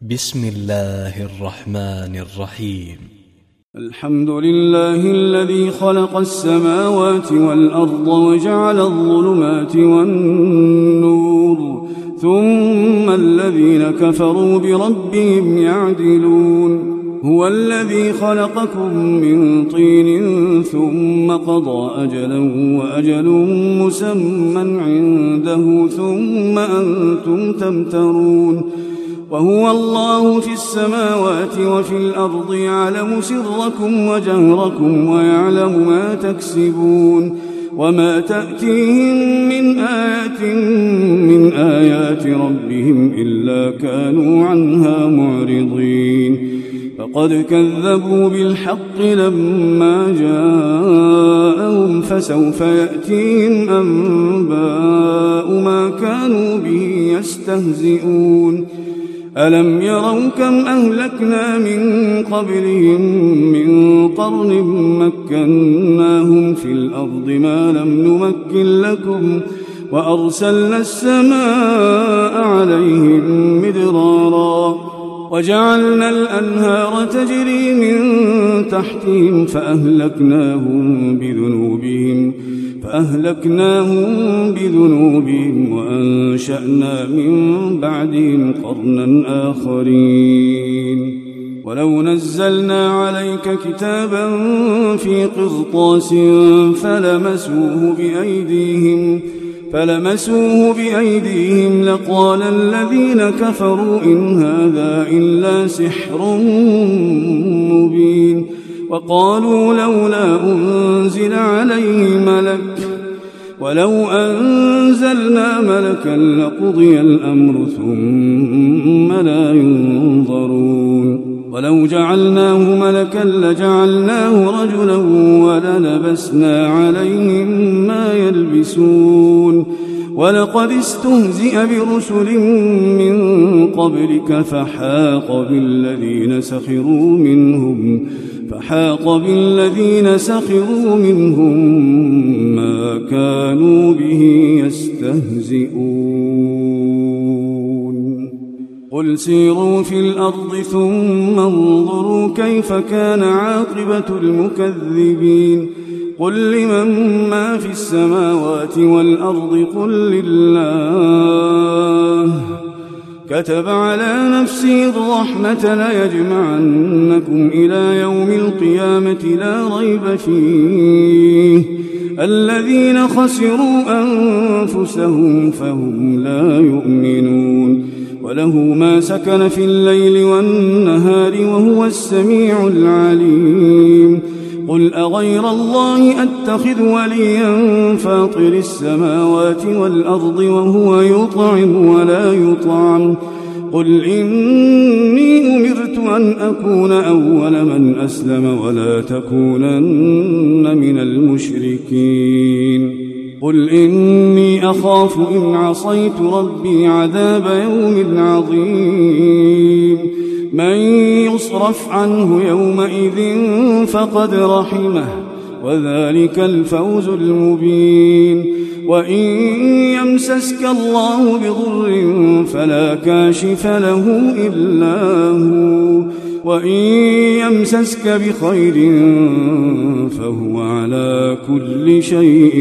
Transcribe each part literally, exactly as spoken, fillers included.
بسم الله الرحمن الرحيم. الحمد لله الذي خلق السماوات والأرض وجعل الظلمات والنور ثم الذين كفروا بربهم يعدلون. هو الذي خلقكم من طين ثم قضى أجلا وأجل مسمى عنده ثم أنتم تمترون. وهو الله في السماوات وفي الأرض يعلم سركم وجهركم ويعلم ما تكسبون. وما تأتيهم من آية من آيات ربهم إلا كانوا عنها معرضين. فقد كذبوا بالحق لما جاءهم فسوف يأتيهم أنباء ما كانوا به يستهزئون. ألم يروا كم أهلكنا من قبلهم من قرن مكناهم في الأرض ما لم نمكن لكم وأرسلنا السماء عليهم مدرارا وجعلنا الأنهار تجري من تحتهم فأهلكناهم بذنوبهم فأهلكناهم بذنوبهم وأنشأنا من بعدهم قرنا آخرين. ولو نزلنا عليك كتابا في قرطاس فلمسوه بأيديهم فلمسوه بأيديهم لقال الذين كفروا إن هذا إلا سحر مبين. وقالوا لولا أنزل عليه ملك ولو أنزلنا ملكا لقضي الأمر ثم لا ينظرون. ولو جعلناه ملكا لجعلناه رجلا وللبسنا عليهم ما يلبسون. ولقد استهزئ برسل من قبلك فحاق بالذين سخروا منهم فحاق بالذين سخروا منهم ما كانوا به يستهزئون. قل سيروا في الأرض ثم انظروا كيف كان عاقبة المكذبين. قل لمن ما في السماوات والأرض قل لله كتب على نفسه الرحمة ليجمعنكم إلى يوم القيامة لا ريب فيه. الذين خسروا أنفسهم فهم لا يؤمنون. وله ما سكن في الليل والنهار وهو السميع العليم. قل أغير الله أتخذ وليا فاطر السماوات والأرض وهو يطعم ولا يطعم. قل إني أمرت أن أكون أول من أسلم ولا تكونن من المشركين. قل إني أخاف إن عصيت ربي عذاب يوم عظيم. من يصرف عنه يومئذ فقد رحمه وذلك الفوز المبين. وإن يمسسك الله بضر فلا كاشف له إلا هو وإن يمسسك بخير فهو على كل شيء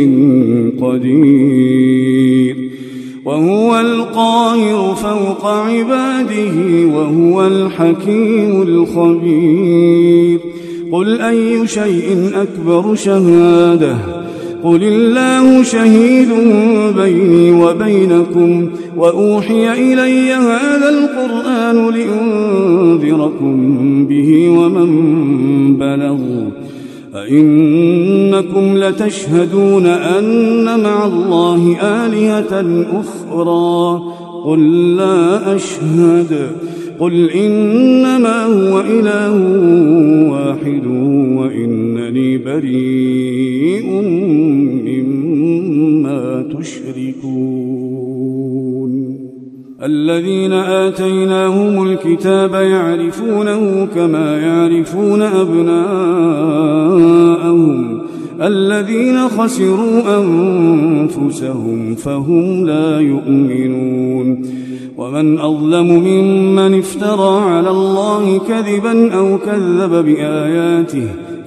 قدير. وهو القاهر فوق عباده وهو الحكيم الخبير. قل أي شيء أكبر شهادة قل الله شهيد بيني وبينكم وأوحي إلي هذا القرآن لأنذركم به ومن بلغ. أئنكم لتشهدون أن مع الله آلهة أخرى قل لا أشهد. قل إنما هو إله واحد وإنني بريء مما تشركون. الذين آتيناهم الكتاب يعرفونه كما يعرفون أبناءهم الذين خسروا أنفسهم فهم لا يؤمنون. ومن أظلم ممن افترى على الله كذبا أو كذب بآياته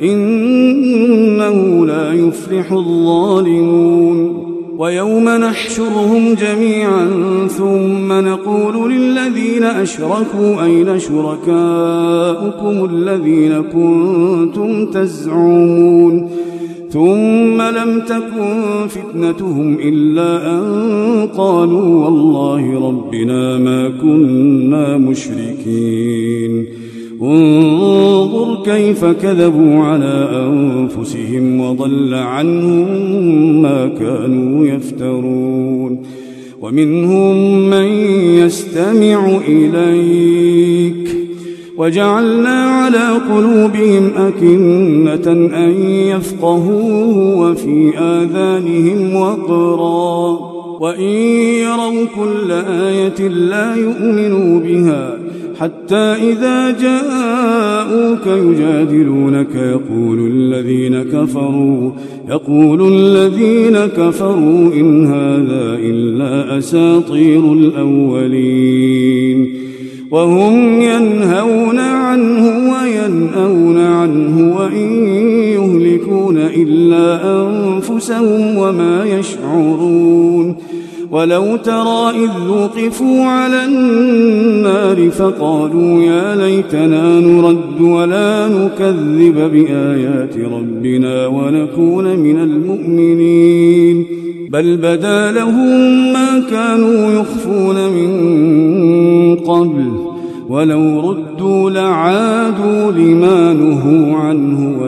إنه لا يفلح الظالمون ويوم نحشرهم جميعا ثم نقول للذين أشركوا أين شركاؤكم الذين كنتم تزعمون ثم لم تكن فتنتهم إلا أن قالوا والله ربنا ما كنا مشركين انظر كيف كذبوا على أنفسهم وضل عنهم ما كانوا يفترون ومنهم من يستمع إليك وجعلنا على قلوبهم أكنة أن يفقهوه وفي آذانهم وقرا وإن يروا كل آية لا يؤمنوا بها حتى إذا جاءوك يجادلونك يقول الذين كفروا يقول الذين كفروا إن هذا إلا أساطير الأولين وهم ينهون عنه وينأون عنه وإن يهلكون إلا أنفسهم وما يشعرون ولو ترى إذ وقفوا على النار فقالوا يا ليتنا نرد ولا نكذب بآيات ربنا ونكون من المؤمنين بل بدا لهم ما كانوا يخفون من قبل ولو ردوا لعادوا لما نهوا عنه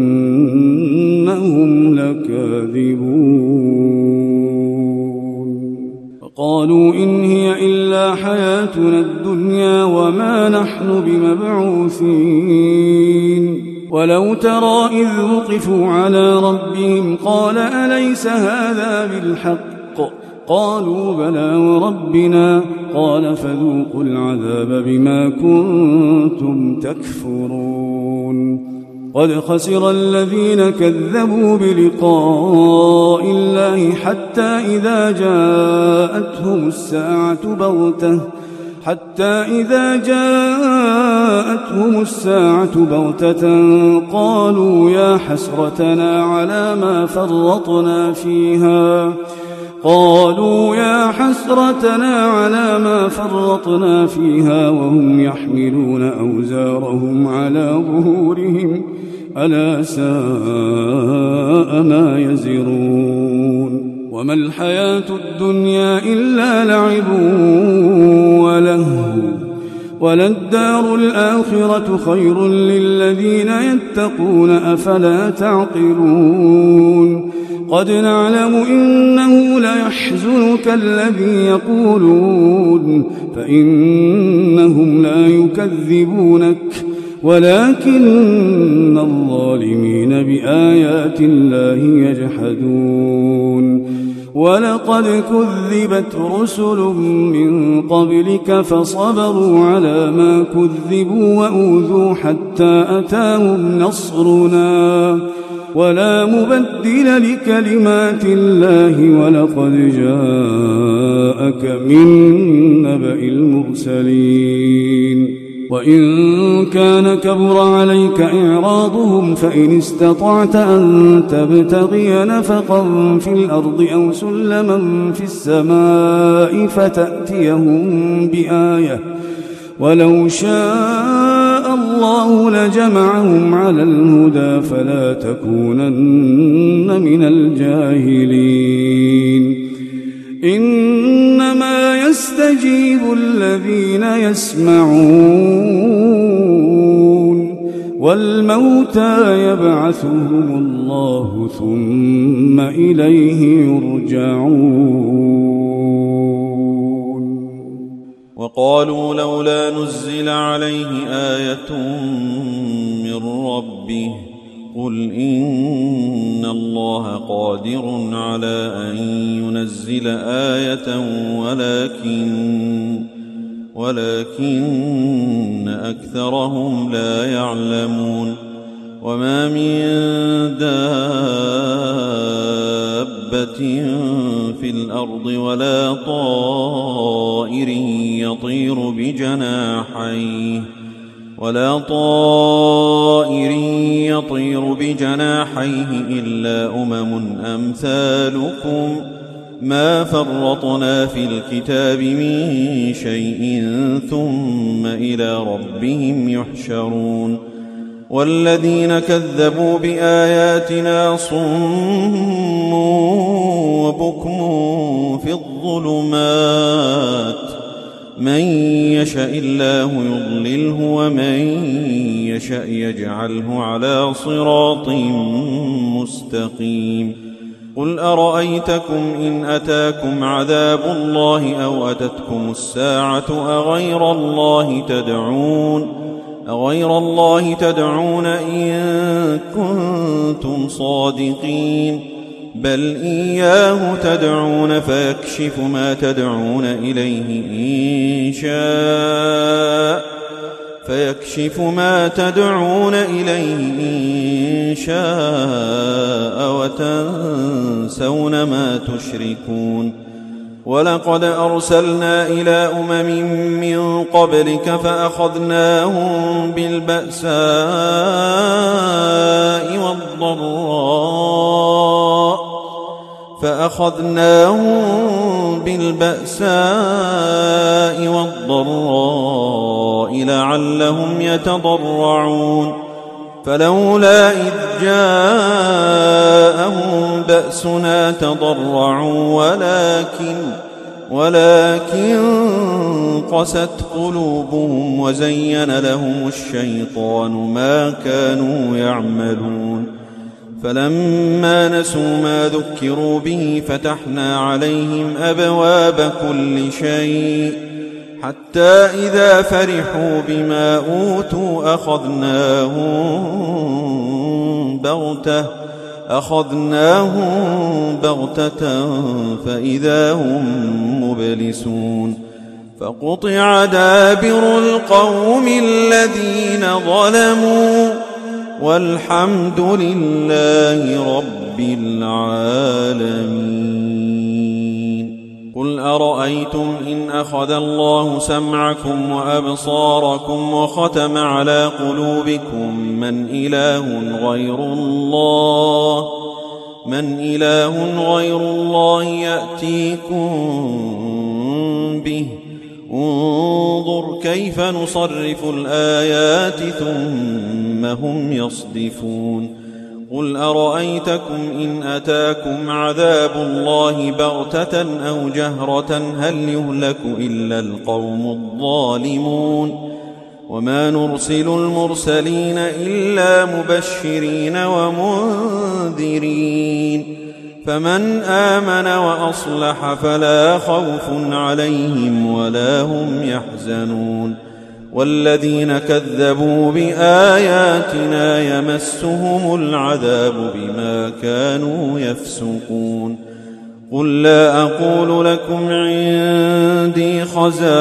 وإنهم لكاذبون وقالوا إن هي إلا حياتنا الدنيا وما نحن بمبعوثين ولو ترى إذ وقفوا على ربهم قال أليس هذا بالحق قالوا بلى وربنا قال فذوقوا العذاب بما كنتم تكفرون قد خسر الذين كذبوا بلقاء الله حتى إذا جاءتهم الساعة بغتة حتى إذا جاءتهم الساعة بغتة قالوا يا حسرتنا على ما فرطنا فيها قالوا يا حسرتنا على ما فرطنا فيها وهم يحملون أوزارهم على ظهورهم ألا ساء ما يزرون وما الحياة الدنيا إلا لعب ولهو وللدار الآخرة خير للذين يتقون أفلا تعقلون قد نعلم إنه ليحزنك الذي يقولون فإنهم لا يكذبونك ولكن الظالمين بآيات الله يجحدون ولقد كذبت رسل من قبلك فصبروا على ما كذبوا وأوذوا حتى أتاهم نصرنا ولا مبدل لكلمات الله ولقد جاءك من نبأ المرسلين وإن كان كبر عليك إعراضهم فإن استطعت أن تبتغي نفقا في الأرض أو سلما في السماء فتأتيهم بآية ولو شاء الله لجمعهم على الهدى فلا تكونن من الجاهلين إنما يستجيب الذين يسمعون والموتى يبعثهم الله ثم إليه يرجعون وقالوا لولا نزل عليه آية من ربه قل إن الله قادر على أن ينزل آية ولكن ولكن أكثرهم لا يعلمون وما من دابة في الأرض ولا طائر يطير بجناحيه ولا طائر يطير بجناحيه إلا أمم أمثالكم ما فرطنا في الكتاب من شيء ثم إلى ربهم يحشرون والذين كذبوا بآياتنا صم وبكم في الظلمات من يشاء الله يضلله ومن يشاء يجعله على صراط مستقيم قل أرأيتكم إن أتاكم عذاب الله أو أتتكم الساعة أغير الله تدعون أغير الله تدعون إن كنتم صادقين بل إياه تدعون فيكشف ما تدعون إليه إن شاء فيكشف ما تدعون إليه إن شاء وتنسون ما تشركون ولقد أرسلنا إلى أمم من قبلك فأخذناهم بالبأساء والضراء فأخذناهم بالبأساء والضراء لعلهم يتضرعون فلولا إذ جاءهم بأسنا تضرعوا ولكن ولكن قست قلوبهم وزين لهم الشيطان ما كانوا يعملون فلما نسوا ما ذكروا به فتحنا عليهم أبواب كل شيء حتى إذا فرحوا بما أوتوا أخذناهم بغتة أخذناهم بغتة فإذا هم مبلسون فقطع دابر القوم الذين ظلموا والحمد لله رب العالمين قل أرأيتم إن أخذ الله سمعكم وأبصاركم وختم على قلوبكم من إله غير الله من إله غير الله يأتيكم به انظر كيف نصرف الآيات ثم هم يصدفون قل أرأيتكم إن أتاكم عذاب الله بغتة أو جهرة هل يهلك إلا القوم الظالمون وما نرسل المرسلين إلا مبشرين ومنذرين فمن آمن وأصلح فلا خوف عليهم ولا هم يحزنون والذين كذبوا بآياتنا يمسهم العذاب بما كانوا يفسقون قل لا أقول لكم عندي خزائن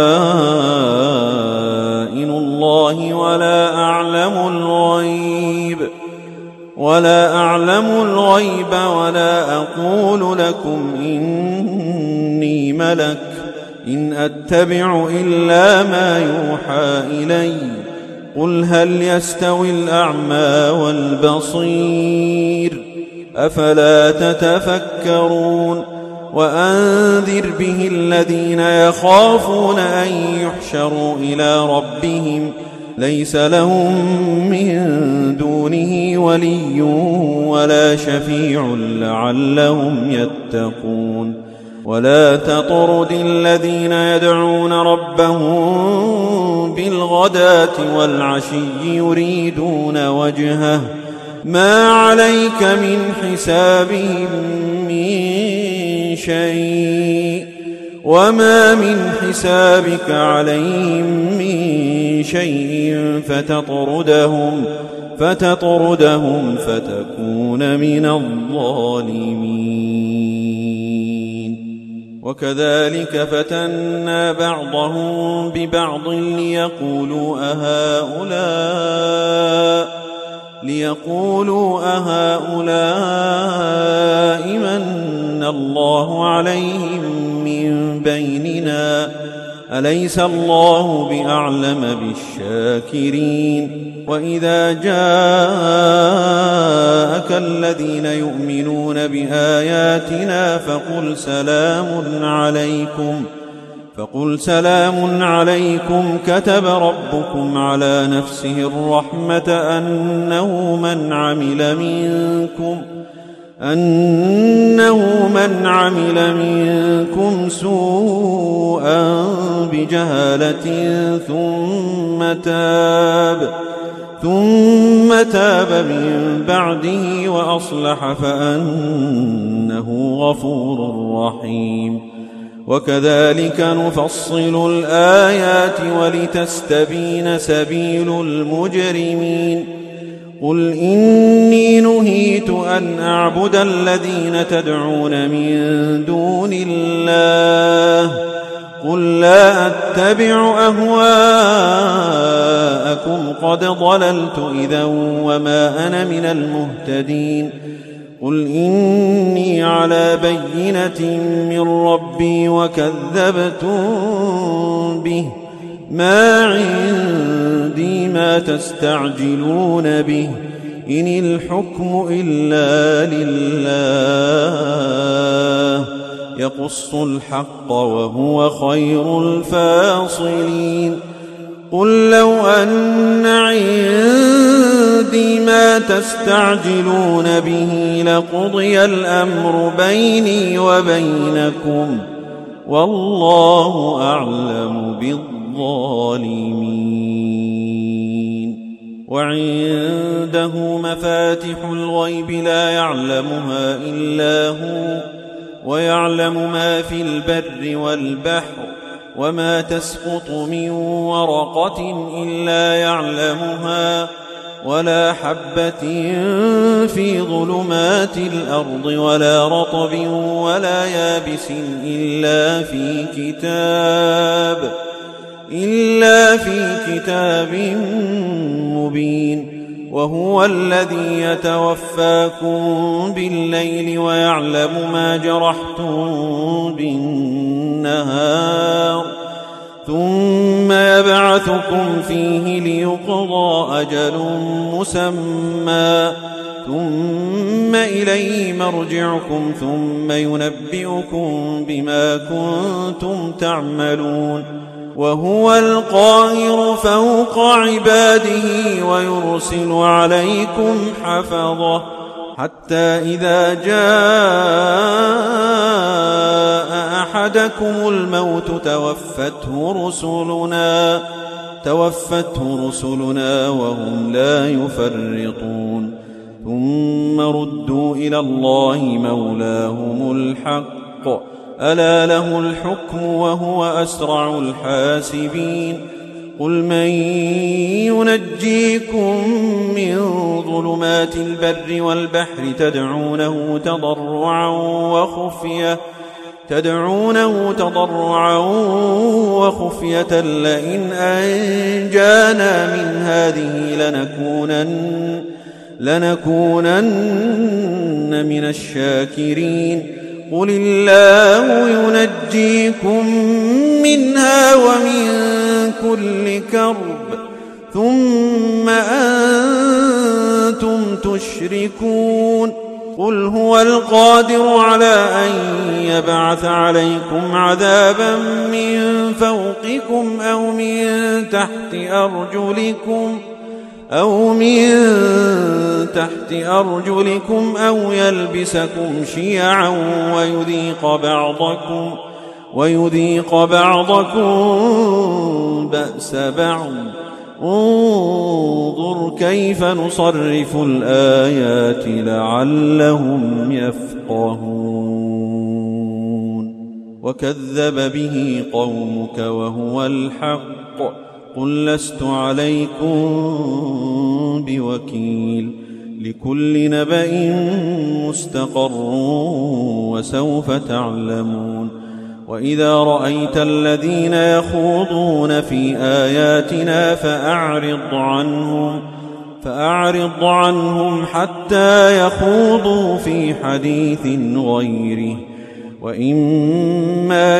الله ولا أعلم الغيب ولا أعلم الغيب ولا أقول لكم إني ملك إن أتبع إلا ما يوحى إلي قل هل يستوي الأعمى والبصير أفلا تتفكرون وأنذر به الذين يخافون أن يحشروا إلى ربهم ليس لهم من دونه ولي ولا شفيع لعلهم يتقون ولا تطرد الذين يدعون ربهم بالغداة والعشي يريدون وجهه ما عليك من حسابهم من شيء وما من حسابك عليهم من شيء فتطردهم فتطردهم فتكون من الظالمين وكذلك فتنا بعضهم ببعض ليقولوا أهؤلاء ليقولوا أهؤلاء من الله عليهم من بيننا أليس الله بأعلم بالشاكرين وإذا جاءك الذين يؤمنون بآياتنا فقل سلام عليكم فقل سلام عليكم كتب ربكم على نفسه الرحمة أنه من عمل منكم أنه من عمل منكم سوءا بجهالة ثم تاب ثم تاب من بعده وأصلح فأنه غفور رحيم وكذلك نفصل الآيات ولتستبين سبيل المجرمين قل إني نهيت أن أعبد الذين تدعون من دون الله قل لا أتبع أهواءكم قد ضللت إذا وما أنا من المهتدين قل إني على بينة من ربي وكذبتم به ما عندي ما تستعجلون به إن الحكم إلا لله يقص الحق وهو خير الفاصلين قل لو أن عندي ما تستعجلون به لقضي الأمر بيني وبينكم والله أعلم بالظالمين وعنده مفاتح الغيب لا يعلمها إلا هو ويعلم ما في البر والبحر وما تسقط من ورقة إلا يعلمها ولا حبة في ظلمات الأرض ولا رطب ولا يابس إلا في كتاب إلا في كتاب مبين وهو الذي يتوفاكم بالليل ويعلم ما جرحتم بالنهار ثم يبعثكم فيه ليقضى أجل مسمى ثم إليه مرجعكم ثم ينبئكم بما كنتم تعملون وهو القاهر فوق عباده ويرسل عليكم حفظه حتى إذا جاء أحدكم الموت توفته رسلنا توفته رسلنا وهم لا يفرطون ثم ردوا إلى الله مولاهم الحق ألا له الحكم وهو أسرع الحاسبين قل من ينجيكم من ظلمات البر والبحر تدعونه تضرعا وخفية تدعونه تضرعا وخفية لئن أنجانا من هذه لنكونن لنكونن من الشاكرين قل الله ينجيكم منها ومن كل كرب ثم أنتم تشركون قل هو القادر على أن يبعث عليكم عذابا من فوقكم أو من تحت أرجلكم أو من تحت أرجلكم أو يلبسكم شيعا ويذيق بعضكم ويذيق بعضكم بأس بعض انظر كيف نصرف الآيات لعلهم يفقهون وكذب به قومك وهو الحق قل لست عليكم بوكيل لكل نبأ مستقر وسوف تعلمون وإذا رأيت الذين يخوضون في آياتنا فأعرض عنهم فأعرض عنهم حتى يخوضوا في حديث غيره وإما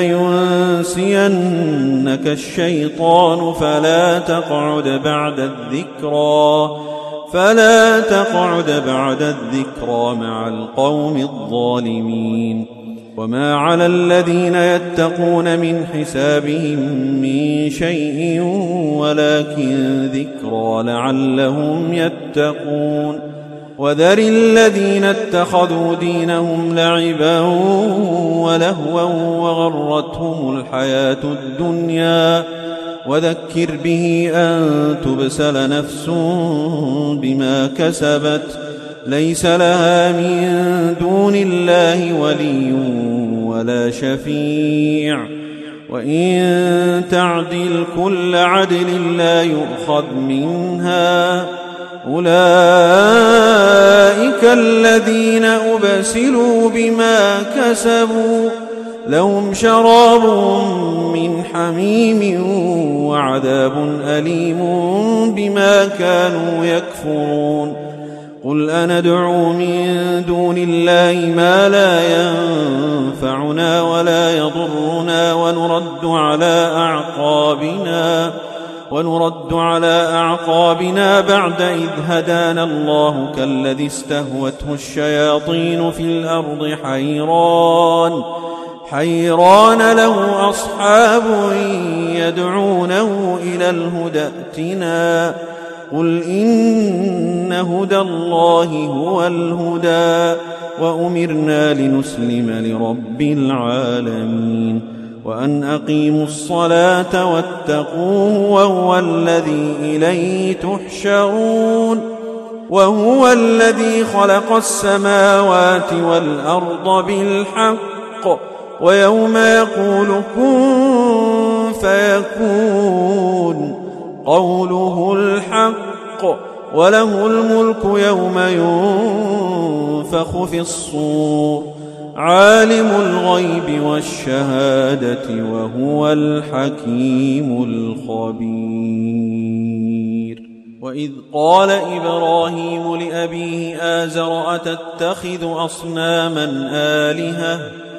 ينسينك الشيطان فلا تقعد بعد الذكرى فلا تقعد بعد الذكرى مع القوم الظالمين. وما على الذين يتقون من حسابهم من شيء ولكن ذكرى لعلهم يتقون. وذر الذين اتخذوا دينهم لعبا ولهوا وغرتهم الحياة الدنيا وذكر به أن تبسل نفس بما كسبت ليس لها من دون الله ولي ولا شفيع وإن تعدل كل عدل لا يؤخذ منها أولئك الذين أبسلوا بما كسبوا لهم شراب من حميم وعذاب أليم بما كانوا يكفرون. قل أندعو من دون الله ما لا ينفعنا ولا يضرنا ونرد على أعقابنا ونرد على أعقابنا بعد إذ هدانا الله كالذي استهوته الشياطين في الأرض حيران حيران له أصحاب يدعونه إلى الهدى ائتنا قل إن هدى الله هو الهدى وأمرنا لنسلم لرب العالمين وأن أقيموا الصلاة واتقوه وهو الذي إليه تحشرون. وهو الذي خلق السماوات والأرض بالحق ويوم يقول كن فيكون قوله الحق وله الملك يوم ينفخ في الصور عالم الغيب والشهادة وهو الحكيم الخبير. وإذ قال إبراهيم لأبيه آزر أتتخذ أصناما آلهة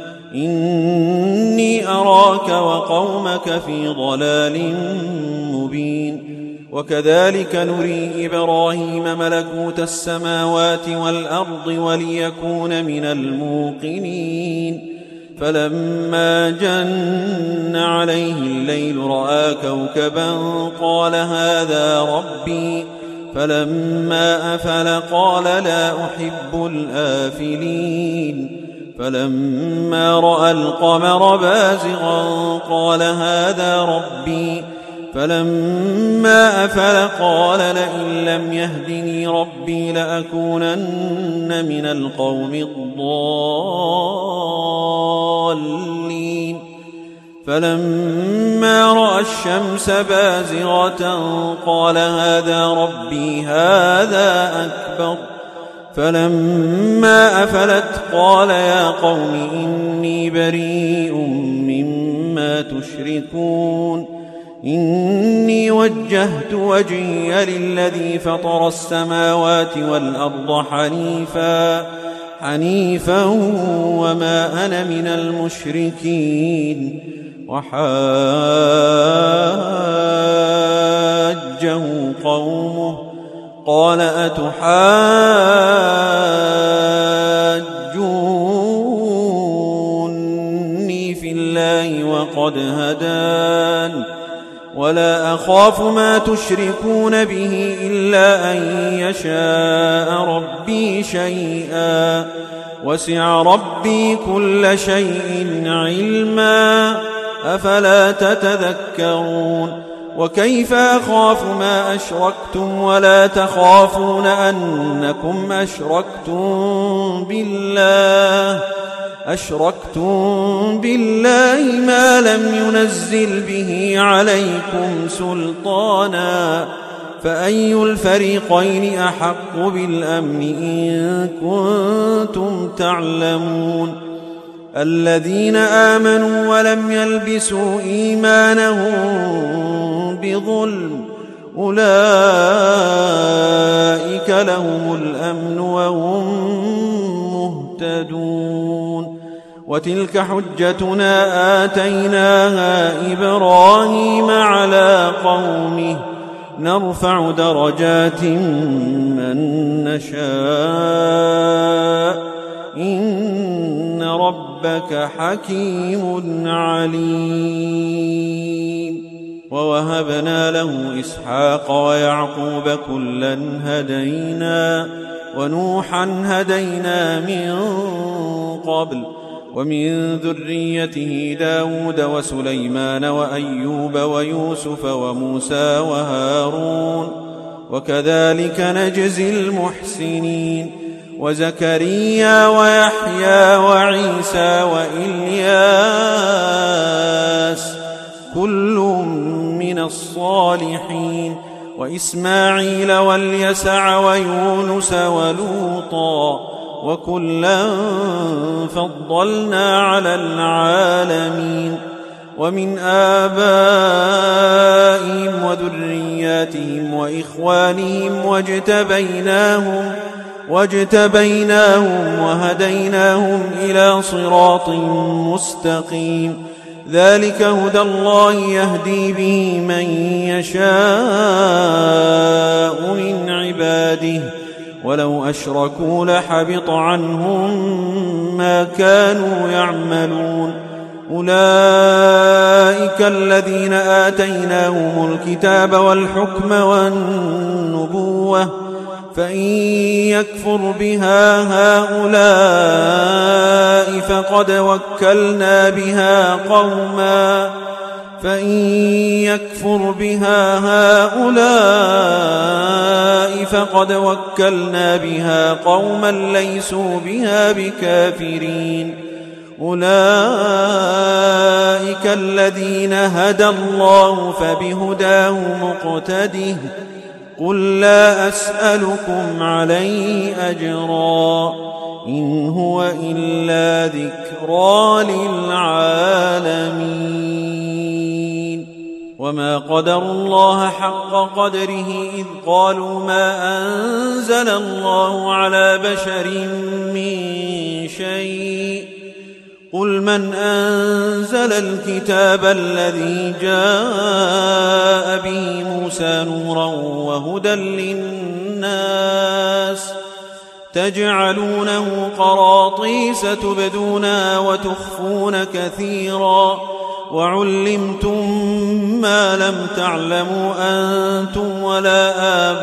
إني أراك وقومك في ضلال مبين. وكذلك نري إبراهيم ملكوت السماوات والأرض وليكون من الموقنين. فلما جن عليه الليل رأى كوكبا قال هذا ربي فلما أفل قال لا أحب الآفلين. فلما رأى القمر بازغا قال هذا ربي فلما أفل قال لئن لم يهدني ربي لأكونن من القوم الضالين. فلما رأى الشمس بازغة قال هذا ربي هذا أكبر. فلما أفلت قال يا قوم إني بريء مما تشركون إني وجهت وجهي للذي فطر السماوات والأرض حنيفا حنيفا وما أنا من المشركين. وحاجه قومه قال أتحاجوني في الله وقد هدان ولا أخاف ما تشركون به إلا أن يشاء ربي شيئا وسع ربي كل شيء علما أفلا تتذكرون. وكيف أخاف ما أشركتم ولا تخافون أنكم أشركتم بالله أشركتم بالله ما لم ينزل به عليكم سلطانا فأي الفريقين أحق بالأمن إن كنتم تعلمون. الذين آمنوا ولم يلبسوا إيمانهم بظلم أولئك لهم الأمن وهم مهتدون. وتلك حجتنا آتيناها إبراهيم على قومه نرفع درجات من نشاء إن ربك حكيم عليم. ووهبنا له إسحاق ويعقوب كلا هدينا ونوحا هدينا من قبل ومن ذريته داود وسليمان وأيوب ويوسف وموسى وهارون وكذلك نجزي المحسنين وزكريا ويحيى وعيسى وإلياس كل من الصالحين وإسماعيل واليسع ويونس ولوطا وكلا فضلنا على العالمين ومن آبائهم وذرياتهم وإخوانهم واجتبيناهم واجتبيناهم وهديناهم إلى صراط مستقيم ذلك هدى الله يهدي به من يشاء من عباده ولو أشركوا لحبط عنهم ما كانوا يعملون أولئك الذين آتيناهم الكتاب والحكم والنبوة فإن يكفر بها هؤلاء فقد وكلنا بها قوما فإن يكفر بها هؤلاء فقد وكلنا بها قوما ليسوا بها بكافرين أولئك الذين هدى الله فبهداه مقتده قل لا أسألكم عليه أجرا إن هو إلا ذكرى للعالمين وما قدروا الله حق قدره إذ قالوا ما أنزل الله على بشر من شيء قل من أنزل الكتاب الذي جاء به موسى نورا وهدى للناس تجعلونه قراطيس تبدونها وتخفون كثيرا وعلمتم ما لم تعلموا أنتم ولا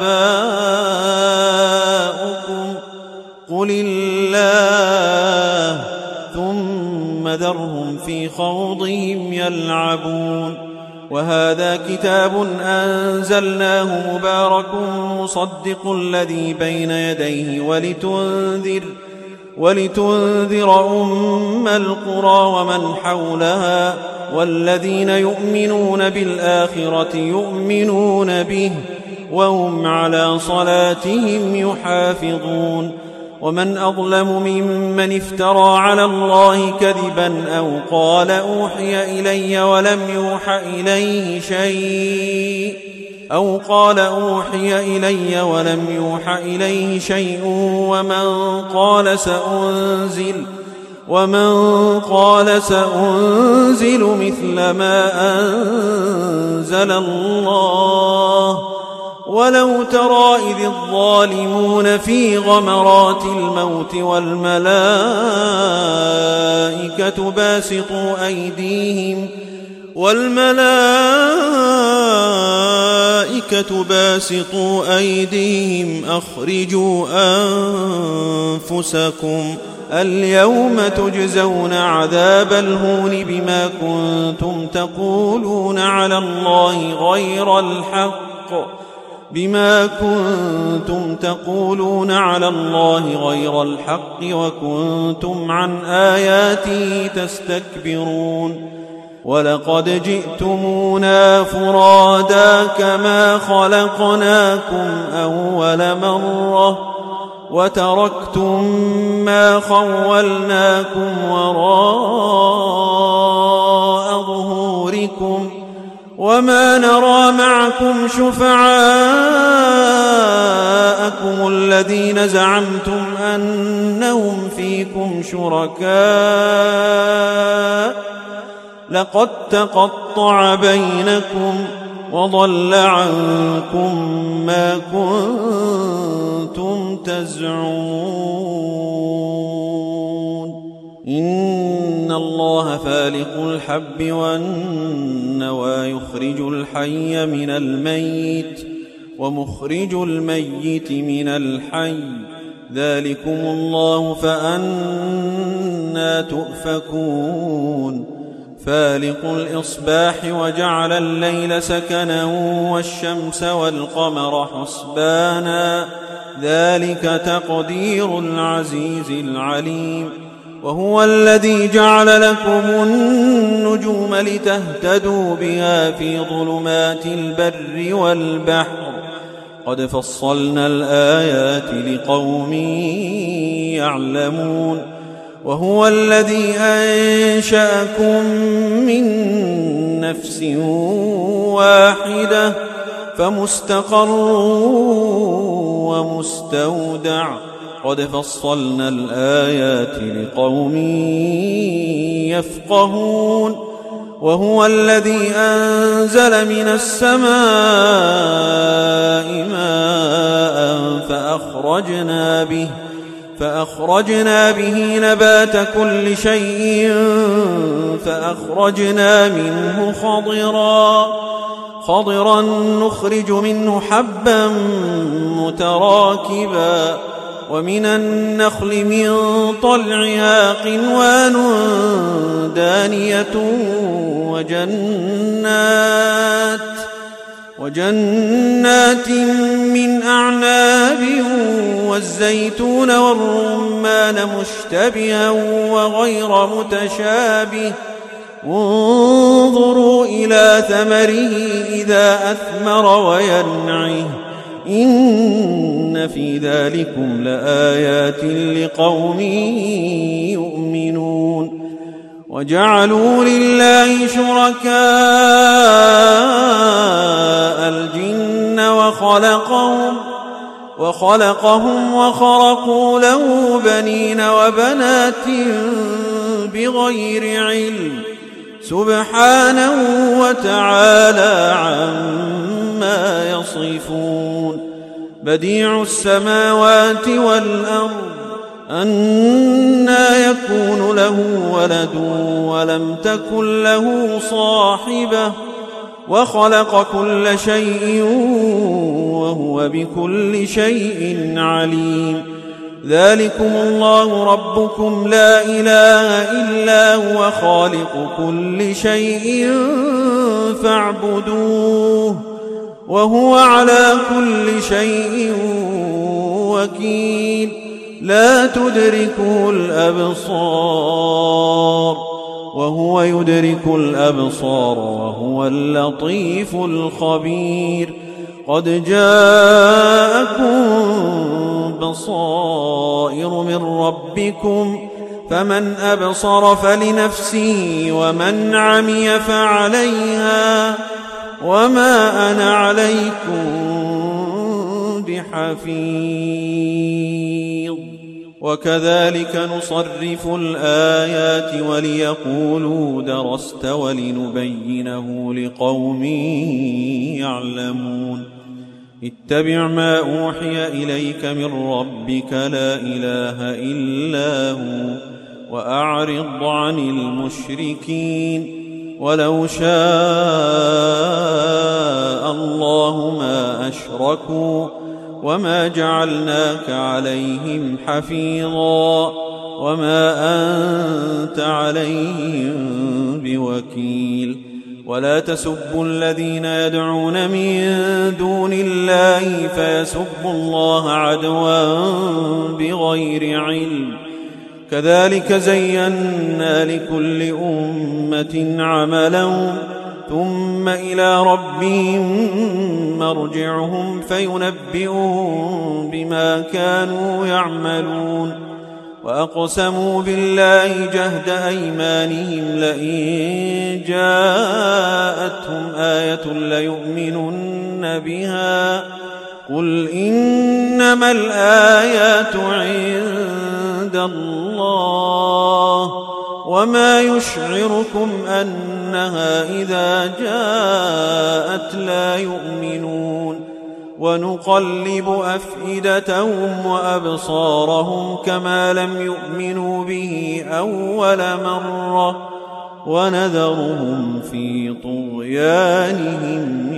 آباؤكم قل الله ثم ذرهم في خوضهم يلعبون وهذا كتاب أنزلناه مبارك مصدق الذي بين يديه ولتنذر ولتنذر أم القرى ومن حولها والذين يؤمنون بالآخرة يؤمنون به وهم على صلاتهم يحافظون ومن أظلم ممن افترى على الله كذبا أو قال أوحي إلي ولم يوح إليه شيء أو قال أوحي إلي ولم يوح إليه شيء ومن قال سأنزل ومن قال سأنزل مثل ما أنزل الله ولو ترى إذ الظالمون في غمرات الموت والملائكة باسطوا أيديهم والملائكة باسطوا أيديهم أخرجوا أنفسكم اليوم تجزون عذاب الهون بما كنتم تقولون على الله غير الحق بما كنتم تقولون على الله غير الحق وكنتم عن آياته تستكبرون ولقد جئتمونا فرادا كما خلقناكم أول مرة وتركتم ما خولناكم وراء ظهوركم وما نرى معكم شفعاءكم الذين الذين زعمتم أنهم فيكم شركاء لقد تقطع بينكم وضل عنكم ما كنتم تزعمون إن الله فالق الحب والنوى يخرج الحي من الميت ومخرج الميت من الحي ذلكم الله فأنى تؤفكون فالق الإصباح وجعل الليل سكنا والشمس والقمر حسبانا ذلك تقدير العزيز العليم وهو الذي جعل لكم النجوم لتهتدوا بها في ظلمات البر والبحر قد فصلنا الآيات لقوم يعلمون وهو الذي أنشأكم من نفس واحدة فمستقر ومستودع قد فصلنا الآيات لقوم يفقهون وهو الذي أنزل من السماء ماء فأخرجنا به فأخرجنا به نبات كل شيء فأخرجنا منه خضرا خضرا نخرج منه حبا متراكبا ومن النخل من طلعها قنوان دانية وجنات وجنات من أعناب والزيتون والرمان مشتبها وغير متشابه انظروا إلى ثمره إذا أثمر وينعه إن في ذلكم لآيات لقوم يؤمنون وجعلوا لله شركاء الجن وخلقهم وخلقهم وخرقوا له بنين وبنات بغير علم سبحانه وتعالى عما يصفون بديع السماوات والأرض أنى يكون له ولد ولم تكن له صاحبة وخلق كل شيء وهو بكل شيء عليم ذلكم الله ربكم لا إله إلا هو خالق كل شيء فاعبدوه وهو على كل شيء وكيل لا تدركه الأبصار وهو يدرك الأبصار وهو اللطيف الخبير قد جاءكم بصائر من ربكم فمن أبصر فلنفسه ومن عمي فعليها وما أنا عليكم بحفيظ وكذلك نصرف الآيات وليقولوا درست ولنبينه لقوم يعلمون اتبع ما أوحي إليك من ربك لا إله إلا هو وأعرض عن المشركين ولو شاء الله ما أشركوا وما جعلناك عليهم حفيظا وما أنت عليهم بوكيل ولا تسبوا الذين يدعون من دون الله فيسبوا الله عدوا بغير علم كذلك زينا لكل أمة عملا ثم إلى ربهم مرجعهم فينبئهم بما كانوا يعملون وأقسموا بالله جهد أيمانهم لئن جاءتهم آية ليؤمنن بها قل إنما الآيات عند الله وما يشعركم أنها إذا جاءت لا يؤمنون ونقلب أفئدتهم وأبصارهم كما لم يؤمنوا به أول مرة ونذرهم في طغيانهم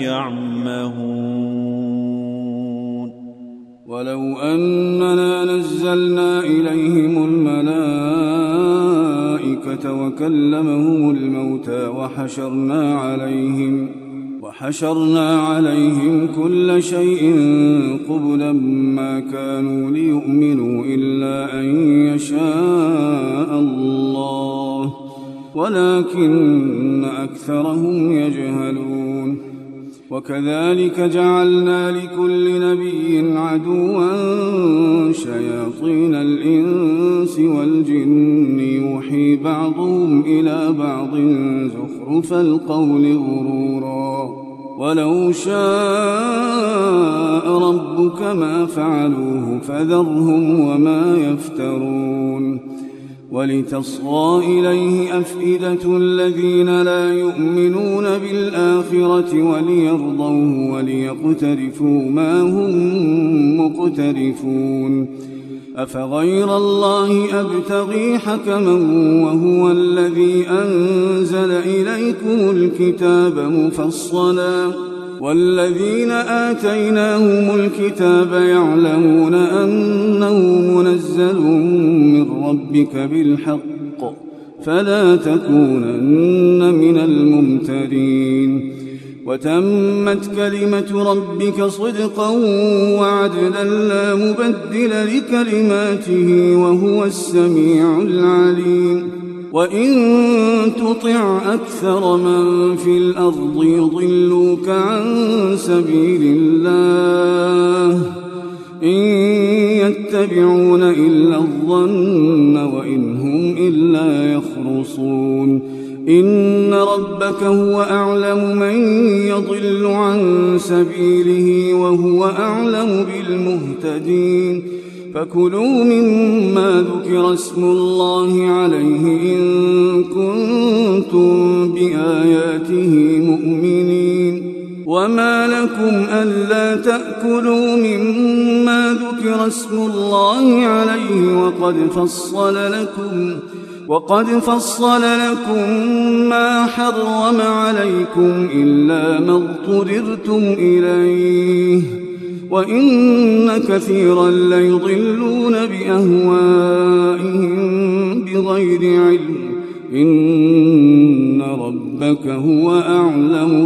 يعمهون. ولو أننا نزلنا إليهم الملائكة وكلمهم الموتى وحشرنا عليهم وحشرنا عليهم كل شيء قبلا ما كانوا ليؤمنوا إلا أن يشاء الله ولكن أكثرهم يجهلون. وكذلك جعلنا لكل نبي عدوا شياطين الإنس والجن يوحي بعضهم إلى بعض زخرف القول غرورا ولو شاء ربك ما فعلوه فذرهم وما يفترون. ولتصغى إليه أفئدة الذين لا يؤمنون بالآخرة وليرضوه وليقترفوا ما هم مقترفون. أفغير الله أبتغي حكما وهو الذي أنزل إليكم الكتاب مفصلا والذين آتيناهم الكتاب يعلمون أنه منزل من ربك بالحق فلا تكونن من الممترين. وتمت كلمة ربك صدقا وعدلا لا مبدل لكلماته وهو السميع العليم. وإن تطع أكثر من في الأرض يضلوك عن سبيل الله إن يتبعون إلا الظن وإن هم إلا يخرصون. إن ربك هو أعلم من يضل عن سبيله وهو أعلم بالمهتدين. فكلوا مما ذكر اسم الله عليه إن كنتم بآياته مؤمنين. وما لكم ألا تأكلوا مما ذكر اسم الله عليه وقد فصل لكم وقد فصل لكم ما حرم عليكم إلا ما اضطررتم إليه وإن كثيرا ليضلون بأهوائهم بغير علم إن ربك هو أعلم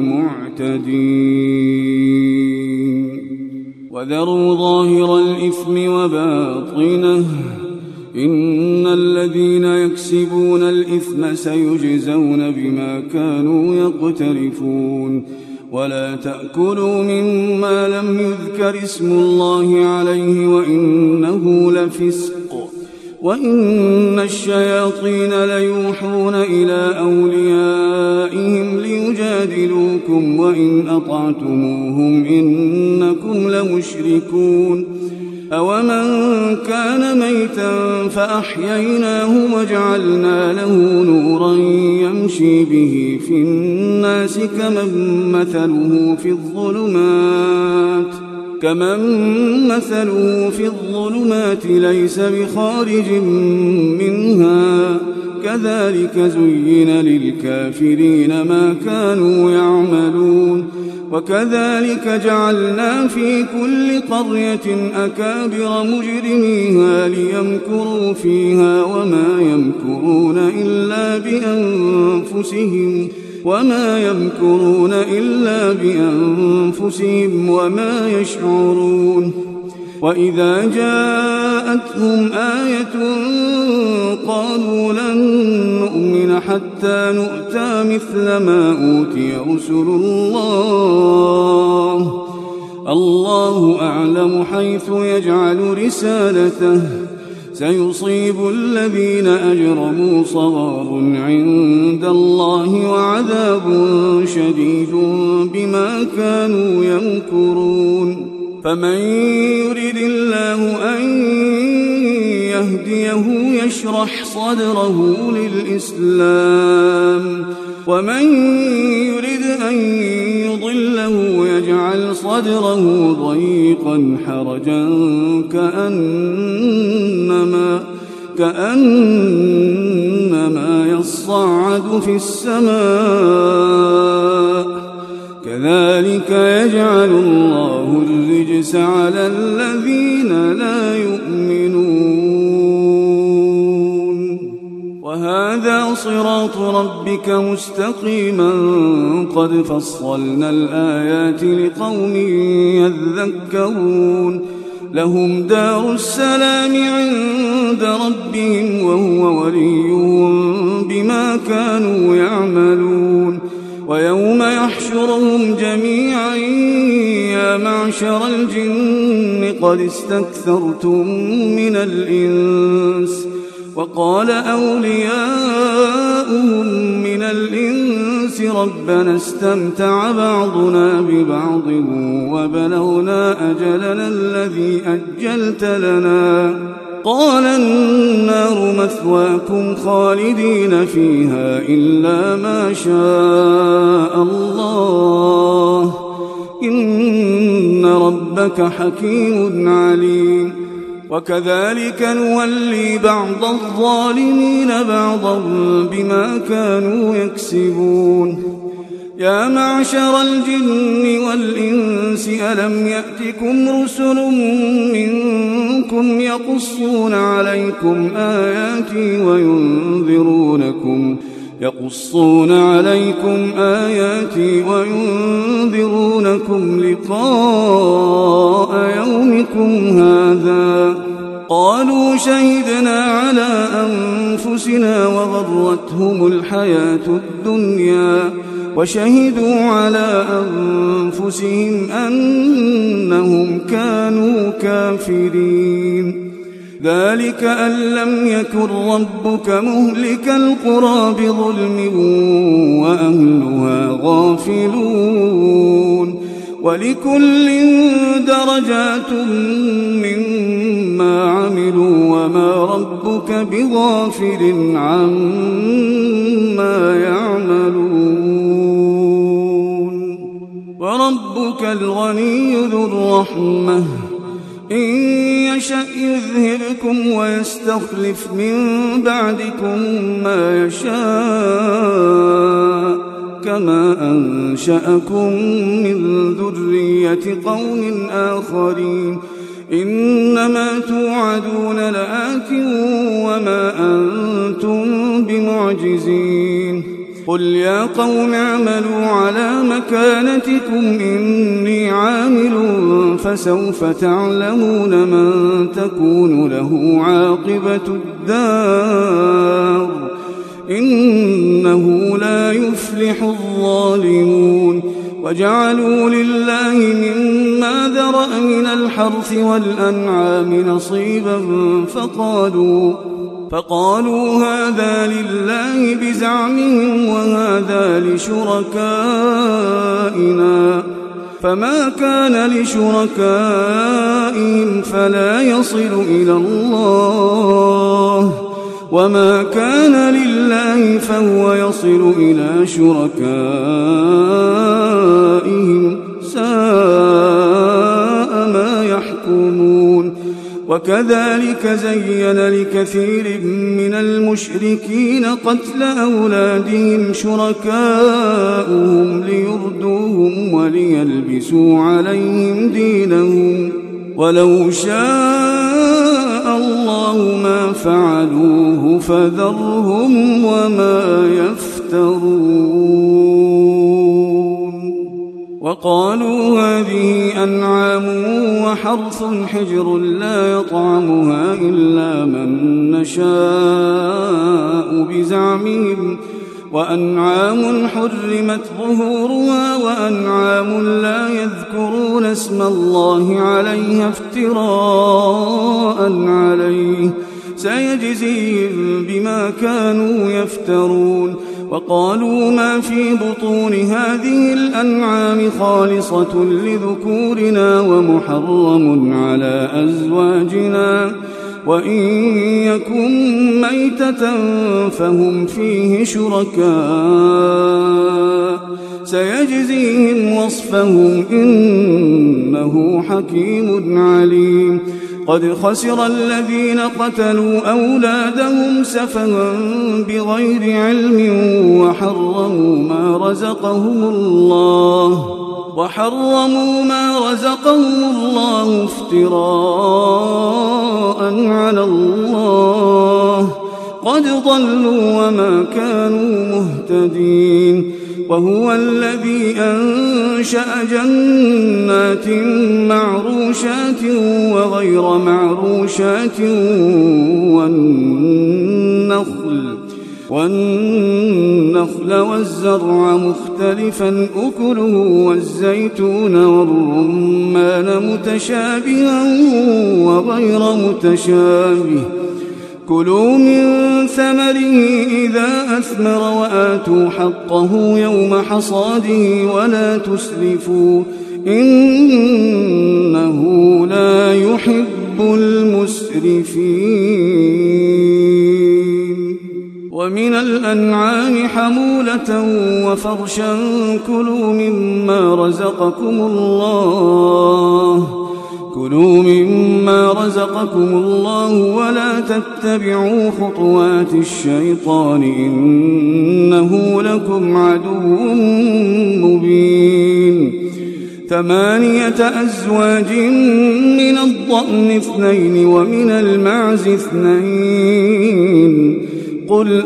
بالمعتدين. وذروا ظاهر الإثم وباطنه إن الذين يكسبون الإثم سيجزون بما كانوا يقترفون. ولا تأكلوا مما لم يذكر اسم الله عليه وإنه لفسق وإن الشياطين ليوحون إلى أوليائهم ليجادلوكم وإن أطعتموهم إنكم لمشركون. أومن كان ميتا فأحييناه وجعلنا له نورا يمشي به في الناس كمن مثله في الظلمات كمن مثله في الظلمات ليس بخارج منها كذلك زين للكافرين ما كانوا يعملون. وكذلك جعلنا في كل قرية أكابر مجرميها ليمكروا فيها وما يمكرون إلا بأنفسهم وما يمكرون إلا بأنفسهم وما يشعرون. وإذا جاءتهم آية قالوا لن نؤمن حتى نؤتى مثل ما أوتي رسل الله الله أعلم حيث يجعل رسالته سيصيب الذين أجرموا صغار عند الله وعذاب شديد بما كانوا يمكرون. فمن يرد الله أن يهديه يشرح صدره للإسلام ومن يرد أن يضله يجعل صدره ضيقا حرجا كأنما, كأنما يصعد في السماء كذلك يجعل الله الرجس على الذين لا يؤمنون وهذا صراط ربك مستقيما قد فصلنا الآيات لقوم يذكرون لهم دار السلام عند ربهم وهو وليهم بما كانوا يعملون ويوم يحشرهم جميعا يا معشر الجن قد استكثرتم من الإنس وقال أولياؤهم من الإنس ربنا استمتع بعضنا ببعض وبلغنا أجلنا الذي أجلت لنا قال النار مثواكم خالدين فيها إلا ما شاء الله إن ربك حكيم عليم وكذلك نولي بعض الظالمين بعضا بما كانوا يكسبون يا معشر الجن والإنس ألم يأتكم رسل منكم يقصون عليكم آياتي وينذرونكم يقصون عليكم آياتي وينذرونكم لقاء يومكم هذا قالوا شهدنا على أنفسنا وغرتهم الحياة الدنيا وشهدوا على أنفسهم أنهم كانوا كافرين ذلك أن لم يكن ربك مهلك القرى بظلم وأهلها غافلون ولكل درجات مما عملوا وما ربك بغافل عما يعملون وربك الغني ذو الرحمة إن يشأ يذهبكم ويستخلف من بعدكم ما يشاء كما أنشأكم من ذرية قوم آخرين إنما توعدون لآت وما أنتم بمعجزين قل يا قوم اعملوا على مكانتكم إني عامل فسوف تعلمون من تكون له عاقبة الدار إنه لا يفلح الظالمون وجعلوا لله مما ذرأ من الحرث والأنعام نصيبا فقالوا فقالوا هذا لله بزعمهم وهذا لشركائنا فما كان لشركائهم فلا يصل إلى الله وما كان لله فهو يصل إلى شركائهم ساء ما يحكمون وكذلك زين لكثير من المشركين قتل أولادهم شركاؤهم ليردوهم وليلبسوا عليهم دينهم ولو شاء الله ما فعلوه فذرهم وما يفترون وقالوا هذه أنعام وحرث حجر لا يطعمها إلا من نشاء بزعمهم وأنعام حرمت ظهورها وأنعام لا يذكرون اسم الله عليها افتراء عليه سيجزيهم بما كانوا يفترون وقالوا ما في بطون هذه الأنعام خالصة لذكورنا ومحرم على أزواجنا وإن يكن ميتة فهم فيه شركاء سيجزيهم وصفهم إنه حكيم عليم. قد خسر الذين قتلوا أولادهم سفها بغير علم وحرموا ما رزقهم الله وحرموا ما رزقهم الله افتراء على الله قد ضلوا وما كانوا مهتدين. وهو الذي أنشأ جنات معروشات وغير معروشات والنخل والنخل والزرع مختلفا أكله والزيتون والرمان متشابها وغير متشابه كلوا من ثمره إذا أثمر وآتوا حقه يوم حصاده ولا تسرفوا إنه لا يحب المسرفين. ومن الأنعام حمولة وفرشا كلوا مما رزقكم الله كلوا مما رزقكم الله ولا تتبعوا خطوات الشيطان إنه لكم عدو مبين. ثمانية أزواج من الضأن اثنين ومن المعز اثنين قل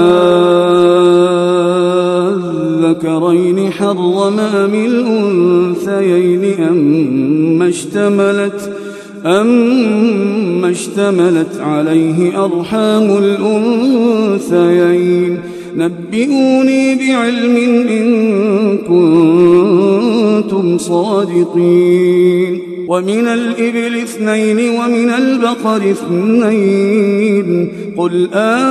أذكرين حرم أم الأنثيين أم اشتملت أم اشتملت عليه أرحام الأنثيين نبئوني بعلم إن كنتم صادقين. ومن الإبل اثنين ومن البقر اثنين قل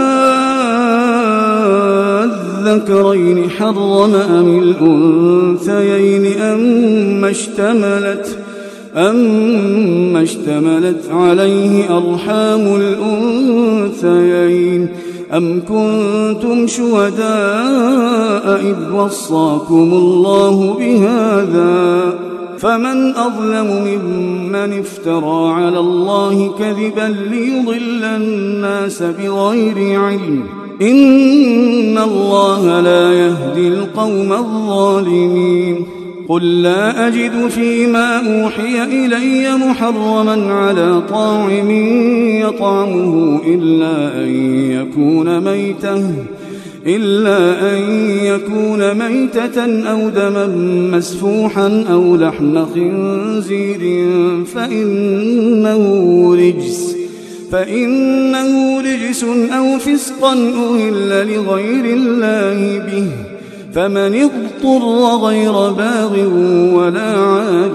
أذكرين حرم أم الأنثيين أم اشتملت أم اشتملت عليه أرحام الأنثيين أم كنتم شهداء إذ وصاكم الله بهذا فمن أظلم ممن افترى على الله كذبا ليضل الناس بغير علم إن الله لا يهدي القوم الظالمين. قل لا أجد فيما أوحي إلي محرما على طاعم يطعمه إلا أن يكون ميتة إلا أن يكون ميتة أو دما مسفوحا أو لحم خنزير فإنه رجس فإنه رجس أو فسقا أهل لغير الله به فمن اضطر غير باغ ولا عاد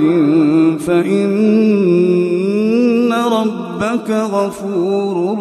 فإن ربك غفور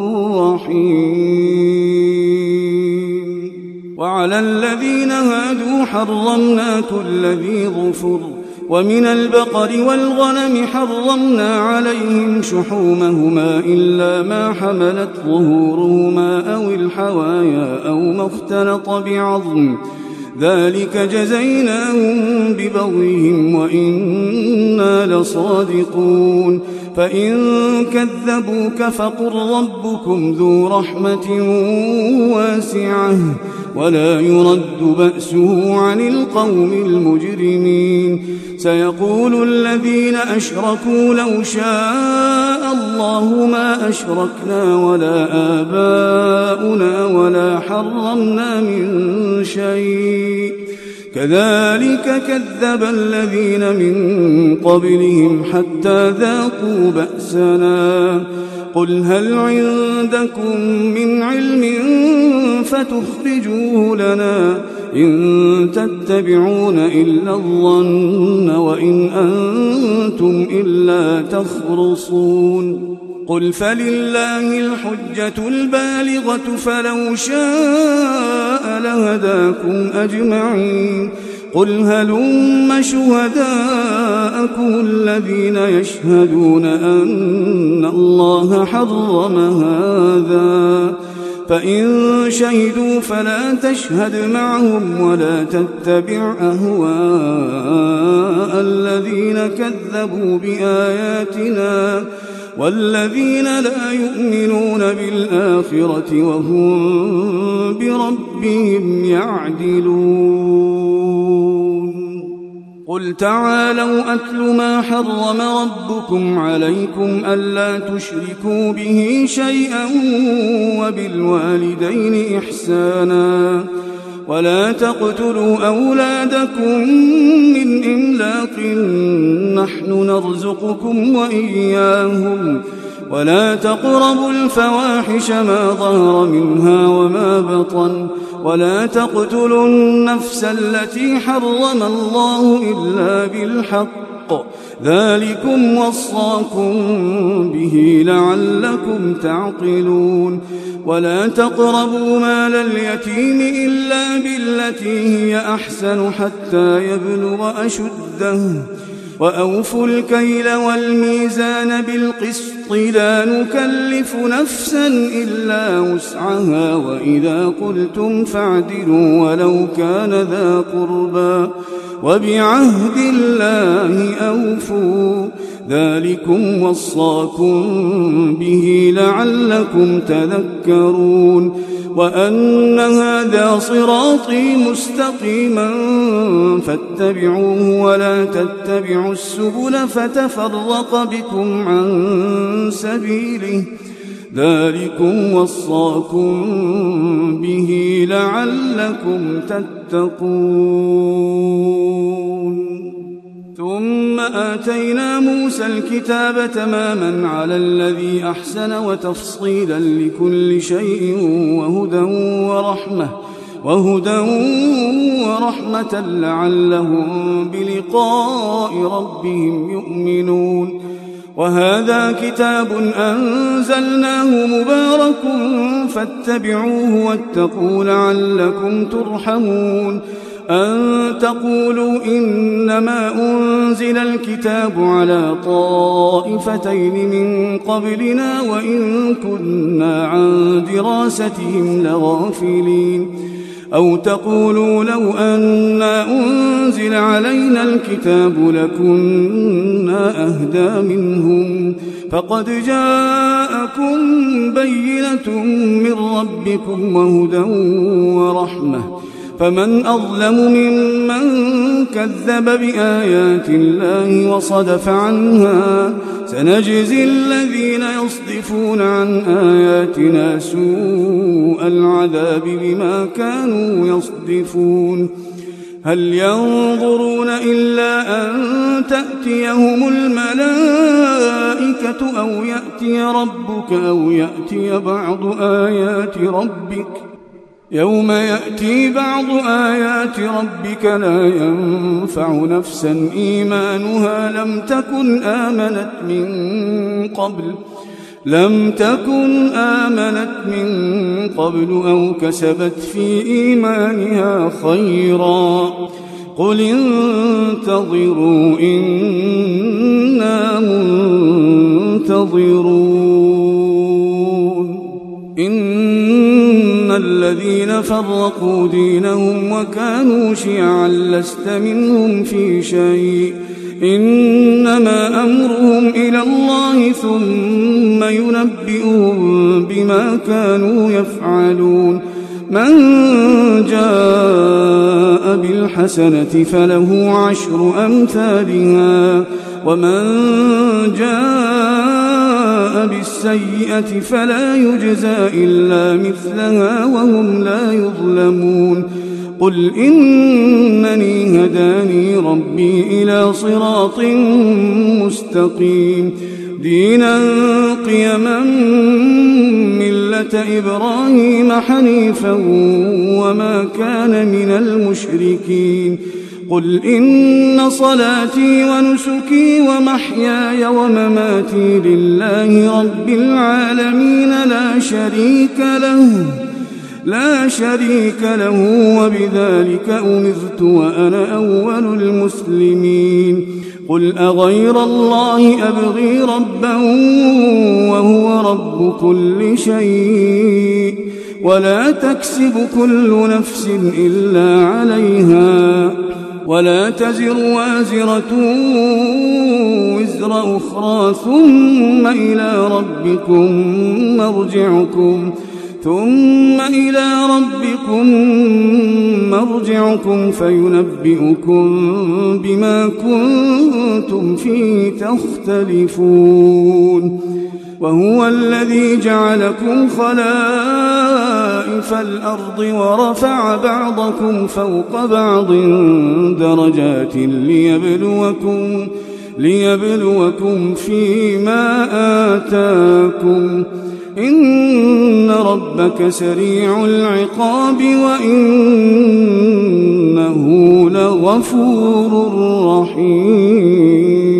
رحيم. وعلى الذين هادوا حرمنا كل ذي ظفر ومن البقر والغنم حرمنا عليهم شحومهما إلا ما حملت ظهورهما أو الحوايا أو ما اختلط بعظم ذلك جزيناهم ببغيهم وإنا لصادقون. فإن كذبوك فقل ربكم ذو رحمة واسعة ولا يرد بأسه عن القوم المجرمين. سيقول الذين أشركوا لو شاء الله ما أشركنا ولا آباؤنا ولا حرمنا من شيء كذلك كذب الذين من قبلهم حتى ذاقوا بأسنا. قل هل عندكم من علم فتخرجوه لنا إن تتبعون إلا الظن وإن أنتم إلا تخرصون. قل فلله الحجة البالغة فلو شاء لهداكم أجمعين قل هلم شهداءكم الذين يشهدون أن الله حرم هذا فإن شهدوا فلا تشهد معهم ولا تتبع أهواء الذين كذبوا بآياتنا والذين لا يؤمنون بالآخرة وهم بربهم يعدلون قل تعالوا أتل ما حرم ربكم عليكم ألا تشركوا به شيئا وبالوالدين إحسانا ولا تقتلوا أولادكم من إملاق نحن نرزقكم وإياهم ولا تقربوا الفواحش ما ظهر منها وما بطن ولا تقتلوا النفس التي حرم الله إلا بالحق ذلكم وصاكم به لعلكم تعقلون ولا تقربوا مال اليتيم إلا بالتي هي أحسن حتى يبلغ أشده وأوفوا الكيل والميزان بالقسط لا نكلف نفسا إلا وسعها وإذا قلتم فاعدلوا ولو كان ذا قربى وبعهد الله أوفوا ذلكم وصاكم به لعلكم تذكرون وأن هذا صراطي مستقيما فاتبعوه ولا تتبعوا السبل فتفرق بكم عن سبيله ذلكم وصاكم به لعلكم تتقون ثم آتينا موسى الكتاب تماما على الذي أحسن وتفصيلا لكل شيء وهدى ورحمة وهدى ورحمة لعلهم بلقاء ربهم يؤمنون وهذا كتاب أنزلناه مبارك فاتبعوه واتقوا لعلكم ترحمون أن تقولوا إنما أنزل الكتاب على طائفتين من قبلنا وإن كنا عن دراستهم لغافلين أو تقولوا لو أنا أنزل علينا الكتاب لكنا أهدى منهم فقد جاءكم بينة من ربكم وهدى ورحمة فمن أظلم ممن كذب بآيات الله وصدف عنها سنجزي الذين يصدفون عن آياتنا سوء العذاب بما كانوا يصدفون هل ينظرون إلا أن تأتيهم الملائكة أو يأتي ربك أو يأتي بعض آيات ربك يوم يأتي بعض آيات ربك لا ينفع نفسا إيمانها لم تكن آمنت من قبل لم تكن آمنت من قبل أو كسبت في إيمانها خيرا قل انتظروا إنا منتظرون إن الذين فرقوا دينهم وكانوا شيعا لست منهم في شيء إنما أمرهم إلى الله ثم ينبئهم بما كانوا يفعلون من جاء بالحسنة فله عشر أمثالها ومن جاء بالسيئة فلا يجزى إلا مثلها وهم لا يظلمون قل إنني هداني ربي إلى صراط مستقيم دينا قيما ملة إبراهيم حنيفا وما كان من المشركين قل إن صلاتي ونسكي ومحياي ومماتي لله رب العالمين لا شريك له لا شريك له وبذلك أمرت وأنا أول المسلمين قل أغير الله أبغي ربا وهو رب كل شيء ولا تكسب كل نفس إلا عليها ولا تزر وازرة وزر أخرى ثم إلى ربكم مرجعكم ثم إلى ربكم مرجعكم فينبئكم بما كنتم فيه تختلفون وهو الذي جعلكم خلائف الأرض ورفع بعضكم فوق بعض درجات ليبلوكم ليبلوكم فيما آتاكم إن ربك سريع العقاب وإنه لغفور رحيم